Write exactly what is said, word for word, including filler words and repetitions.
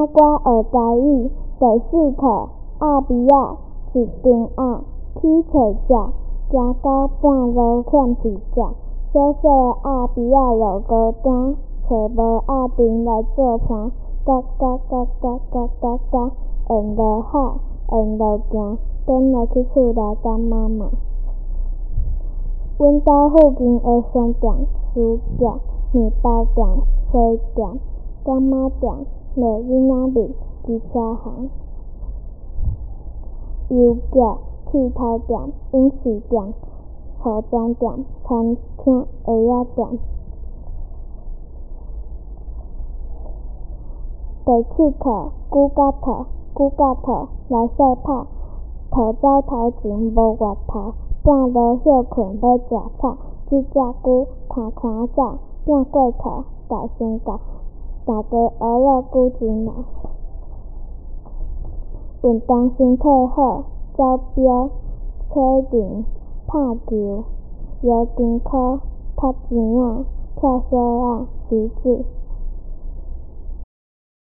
我学台语。第四课阿比仔一张鸭去找食，行到半路欠一只。小小的鸭比仔落孤单，找无鸭丁来做伴。嘎嘎嘎嘎嘎嘎嘎，缘落海，缘落行，转来去厝内甲妈妈。阮家附近的商店、书局、面包店、花店、干妈店、卖囡仔面、机车行、邮局、剃头店、影视店、服装店、餐厅、鞋仔店。第七课龟甲兔，龟甲兔来赛跑，兔走头前无月头，半路休困要食草。这只龟看看早，拼过兔，大声叫，大家学了龟真来。运动身体好，走标、车铃、拍球、摇金箍、踢钱仔、跳绳仔、骑水。